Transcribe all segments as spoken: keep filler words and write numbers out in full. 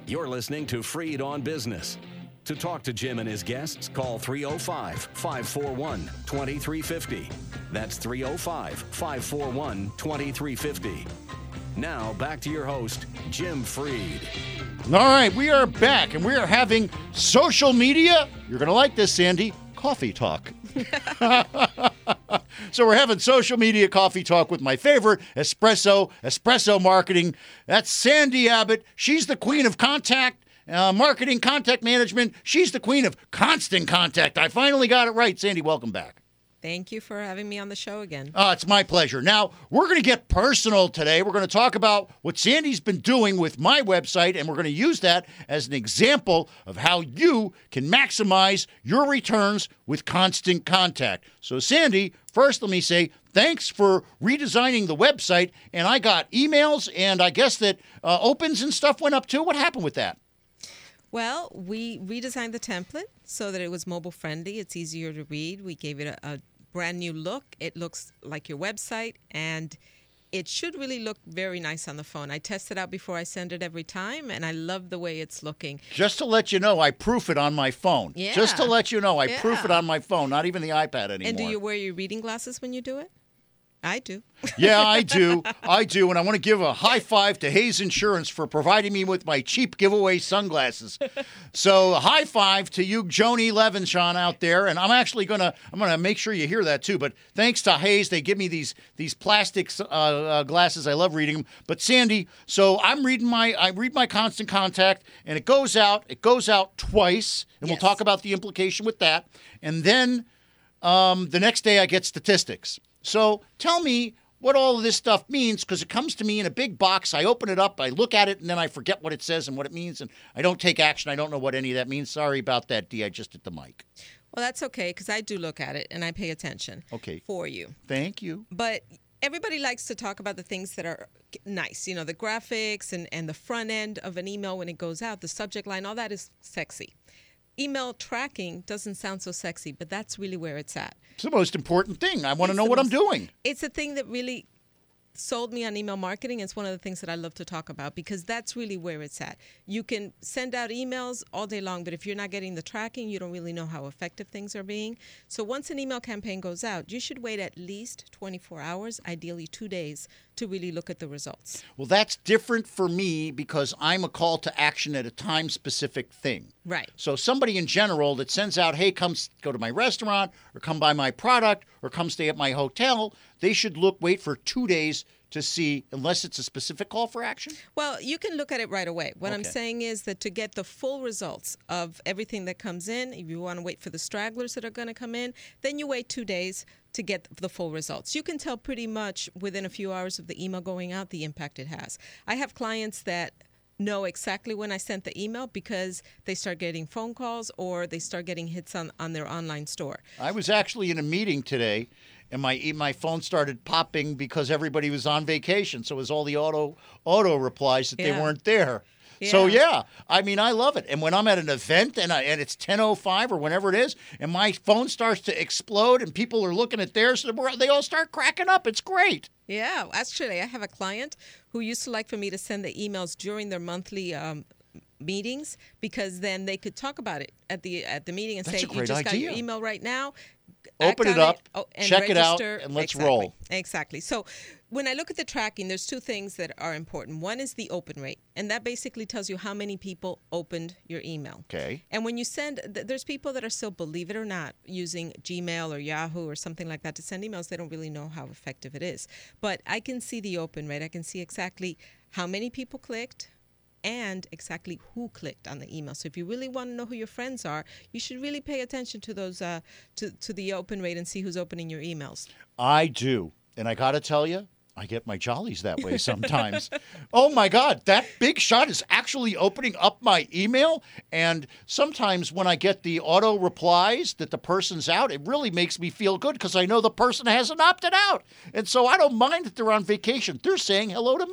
You're listening to Freed on Business. To talk to Jim and his guests, call three oh five, five four one, two three five oh. That's three oh five, five four one, two three five oh. Now, back to your host, Jim Freed. All right, we are back, and we are having social media. You're going to like this, Sandy. Coffee talk. So we're having social media coffee talk with my favorite, Espresso, Espresso Marketing. That's Sandy Abbott. She's the queen of contact, uh, marketing, contact management. She's the queen of constant contact. I finally got it right. Sandy, welcome back. Thank you for having me on the show again. Oh, it's my pleasure. Now, we're going to get personal today. We're going to talk about what Sandy's been doing with my website, and we're going to use that as an example of how you can maximize your returns with constant contact. So, Sandy, first let me say thanks for redesigning the website, and I got emails, and I guess that uh, opens and stuff went up too. What happened with that? Well, we redesigned the template so that it was mobile friendly. It's easier to read. We gave it a, a brand new look. It looks like your website, and it should really look very nice on the phone. I test it out before I send it every time, and I love the way it's looking. Just to let you know, I proof it on my phone. Yeah. Just to let you know, I yeah. proof it on my phone, not even the iPad anymore. And do you wear your reading glasses when you do it? I do. Yeah, I do. I do. And I want to give a high five to Hayes Insurance for providing me with my cheap giveaway sunglasses. So high five to you, Joni Levinshawn out there. And I'm actually going to I'm going to make sure you hear that too. But thanks to Hayes, they give me these these plastic uh, uh, glasses. I love reading them. But Sandy, so I'm reading my I read my Constant Contact, and it goes out. It goes out twice, and Yes. we'll talk about the implication with that. And then um, the next day I get statistics. So tell me what all of this stuff means, because it comes to me in a big box. I open it up, I look at it, and then I forget what it says and what it means, and I don't take action. I don't know what any of that means. Sorry about that, Dee. I just hit the mic. Well, that's okay, because I do look at it, and I pay attention Okay. for you. Thank you. But everybody likes to talk about the things that are nice. You know, the graphics and, and the front end of an email when it goes out, the subject line, all that is sexy. Email tracking doesn't sound so sexy, but that's really where it's at. It's the most important thing. I want to It's know the what I'm most- doing. It's a thing that really sold me on email marketing. It's one of the things that I love to talk about, because that's really where it's at. You can send out emails all day long, but if you're not getting the tracking, you don't really know how effective things are being. So once an email campaign goes out, you should wait at least twenty-four hours, ideally two days, to really look at the results. Well, that's different for me because I'm a call to action at a time-specific thing. Right. So somebody in general that sends out, hey, come s- go to my restaurant or come buy my product or come stay at my hotel, they should look, wait for two days to see, unless it's a specific call for action? Well, you can look at it right away. What I'm Okay. saying is that to get the full results of everything that comes in, if you want to wait for the stragglers that are going to come in, then you wait two days to get the full results. You can tell pretty much within a few hours of the email going out the impact it has. I have clients that know exactly when I sent the email because they start getting phone calls or they start getting hits on, on their online store. I was actually in a meeting today, and my e- my phone started popping because everybody was on vacation. So it was all the auto auto replies that they Yeah. weren't there. So Yeah. yeah, I mean, I love it. And when I'm at an event and I, and it's ten oh five or whenever it is, and my phone starts to explode and people are looking at theirs, and we're- they all start cracking up. It's great. Yeah, actually, I have a client who used to like for me to send the emails during their monthly um, meetings, because then they could talk about it at the at the meeting and That's say, a "You great just got your idea. email right now. Open act it on up, oh, and check it out, register." and let's Exactly. roll. Exactly. So when I look at the tracking, there's two things that are important. One is the open rate, and that basically tells you how many people opened your email. Okay. And when you send, th- there's people that are still, believe it or not, using Gmail or Yahoo or something like that to send emails. They don't really know how effective it is. But I can see the open rate. I can see exactly how many people clicked and exactly who clicked on the email. So if you really want to know who your friends are, you should really pay attention to those uh, to to the open rate and see who's opening your emails. I do. And I got to tell you, I get my jollies that way sometimes. Oh, my God. That big shot is actually opening up my email. And sometimes when I get the auto replies that the person's out, it really makes me feel good because I know the person hasn't opted out. And so I don't mind that they're on vacation. They're saying hello to me.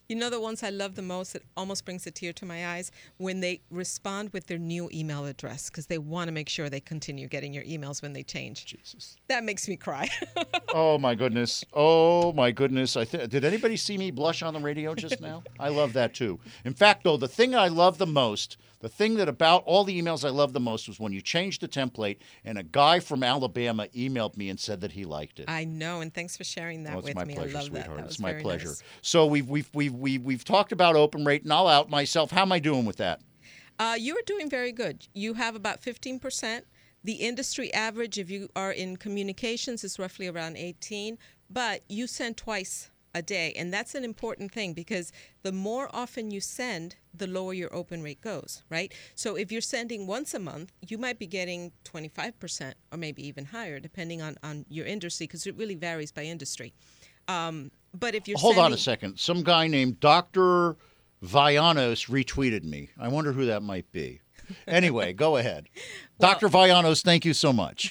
You know the ones I love the most, it almost brings a tear to my eyes, when they respond with their new email address because they want to make sure they continue getting your emails when they change. Jesus. That makes me cry. Oh, my goodness. Oh, my goodness. I th- Did anybody see me blush on the radio just now? I love that, too. In fact, though, the thing I love the most, the thing that about all the emails I loved the most was when you changed the template and a guy from Alabama emailed me and said that he liked it. I know, and thanks for sharing that Oh, it's with my me. pleasure, I love sweetheart. that. That It's was my very pleasure. nice. So we've we've we've we've we've talked about open rate, and I'll out myself. How am I doing with that? Uh, you are doing very good. You have about fifteen percent. The industry average, if you are in communications, is roughly around eighteen. But you send twice a day, and that's an important thing because the more often you send, the lower your open rate goes, right? So if you're sending once a month, you might be getting twenty-five percent or maybe even higher, depending on, on your industry, because it really varies by industry. Um, but if you're Hold sending, on a second. Some guy named Doctor Vianos retweeted me. I wonder who that might be. Anyway, go ahead. Well- Doctor Vianos, thank you so much.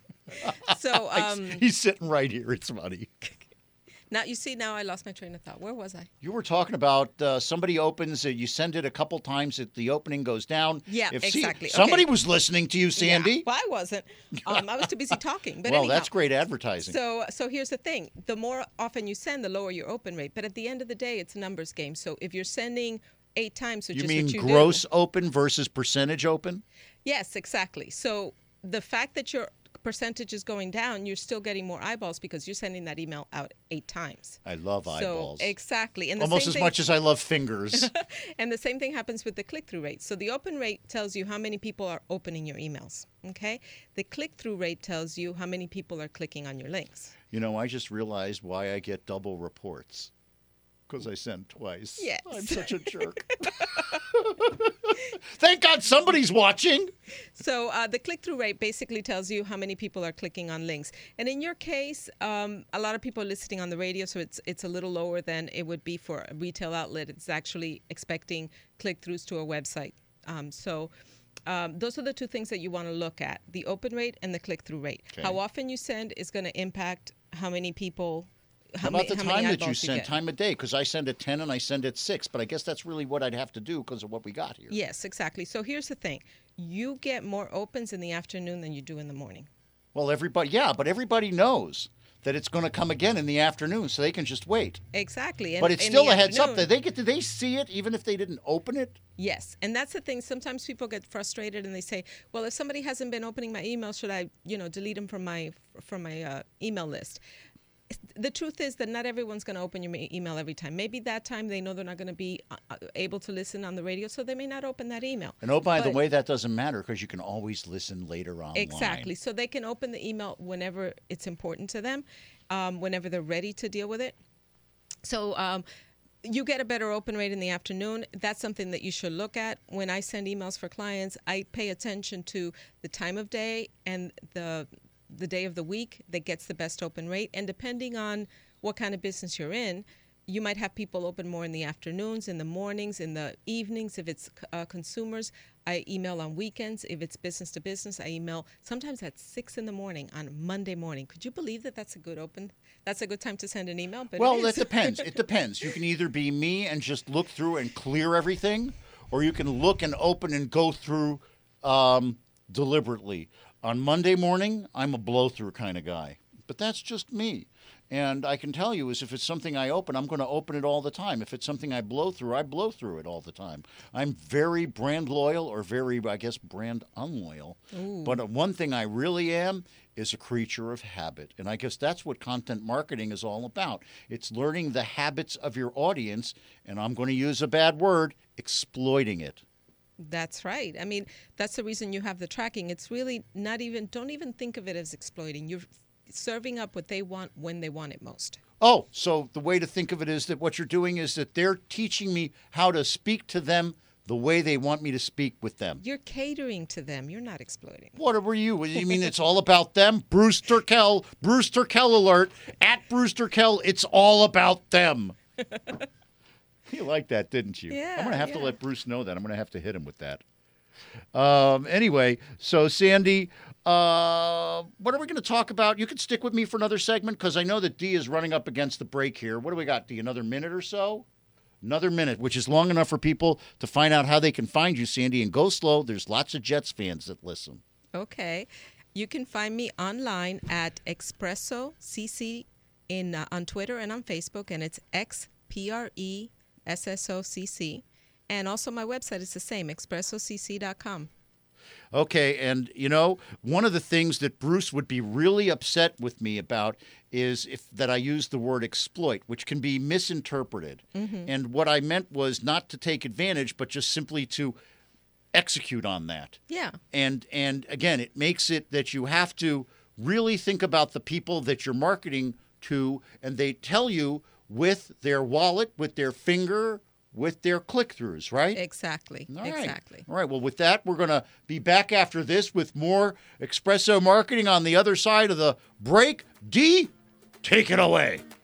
So um, He's sitting right here. It's funny. now you see. Now I lost my train of thought. Where was I? You were talking about uh, somebody opens, uh, you send it a couple times, it, the opening goes down. Yeah, If exactly. somebody Okay. was listening to you, Sandy. Yeah. Well, I wasn't. Um, I was too busy talking. But well, anyhow, that's great advertising. So, so here's the thing: the more often you send, the lower your open rate. But at the end of the day, it's a numbers game. So if you're sending eight times, which you is mean what you gross do, open versus percentage open? yes, exactly. So the fact that your percentage is going down, you're still getting more eyeballs because you're sending that email out eight times. I love eyeballs. So exactly, and the Almost same as thing, much as I love fingers. And the same thing happens with the click-through rate. So the open rate tells you how many people are opening your emails. Okay, the click-through rate tells you how many people are clicking on your links. You know, I just realized why I get double reports. Because I send twice. Yes. I'm such a jerk. Thank God somebody's watching. So uh, the click-through rate basically tells you how many people are clicking on links. And in your case, um, a lot of people are listening on the radio, so it's it's a little lower than it would be for a retail outlet. It's actually expecting click-throughs to a website. Um, so um, those are the two things that you want to look at, the open rate and the click-through rate. Okay. How often you send is going to impact how many people. How ma- about the how time many that you eyeballs send, get. time of day? Because I send at ten and I send at six, but I guess that's really what I'd have to do because of what we got here. Yes, exactly. So here's the thing. You get more opens in the afternoon than you do in the morning. Well, everybody, yeah, but everybody knows that it's going to come again in the afternoon, so they can just wait. Exactly. And But it's in still the a heads up. afternoon- That they get, do they see it even if they didn't open it? Yes, and that's the thing. Sometimes people get frustrated and they say, "Well, if somebody hasn't been opening my email, should I, you know, delete them from my from my uh, email list?" The truth is that not everyone's going to open your ma- email every time. Maybe that time they know they're not going to be uh, uh, able to listen on the radio, so they may not open that email. And oh, by the But- way, that doesn't matter because you can always listen later online. Exactly. So they can open the email whenever it's important to them, um, whenever they're ready to deal with it. So um, you get a better open rate in the afternoon. That's something that you should look at. When I send emails for clients, I pay attention to the time of day and the the day of the week that gets the best open rate. And depending on what kind of business you're in, you might have people open more in the afternoons, in the mornings, in the evenings. If it's uh, consumers, I email on weekends. If it's business to business, I email sometimes at six in the morning on Monday morning. Could you believe that that's a good open? That's a good time to send an email. But Well, it it is. depends. It depends. You can either be me and just look through and clear everything, or you can look and open and go through um, deliberately. On Monday morning, I'm a blow-through kind of guy, but that's just me. And I can tell you is if it's something I open, I'm going to open it all the time. If it's something I blow through, I blow through it all the time. I'm very brand loyal or very, I guess, brand unloyal. But one thing I really am is a creature of habit. And I guess that's what content marketing is all about. It's learning the habits of your audience, and I'm going to use a bad word, exploiting it. That's right. I mean, that's the reason you have the tracking. It's really not even, don't even think of it as exploiting. You're serving up what they want when they want it most. Oh, so the way to think of it is that what you're doing is that they're teaching me how to speak to them the way they want me to speak with them. You're catering to them. You're not exploiting. What were you? What do you mean it's all about them? Bruce Turkel, Bruce Turkel alert, at Bruce Turkel, it's all about them. You liked that, didn't you? Yeah, I'm going to have yeah. to let Bruce know that. I'm going to have to hit him with that. Um, anyway, so Sandy, uh, what are we going to talk about? You can stick with me for another segment because I know that Dee is running up against the break here. What do we got, Dee? Another minute or so? Another minute, which is long enough for people to find out how they can find you, Sandy. And go slow. There's lots of Jets fans that listen. Okay. You can find me online at Expresso C C in uh, on Twitter and on Facebook, and it's X P R E S S O C C. And also my website is the same, expresso c c dot com. Okay, and you know, one of the things that Bruce would be really upset with me about is if that I use the word exploit, which can be misinterpreted. Mm-hmm. And what I meant was not to take advantage, but just simply to execute on that. Yeah. And and again, it makes it that you have to really think about the people that you're marketing to, and they tell you with their wallet, with their finger, with their click-throughs, right? Exactly. All right. Exactly. All right. Well, with that, we're going to be back after this with more Expresso Marketing on the other side of the break. D, take it away.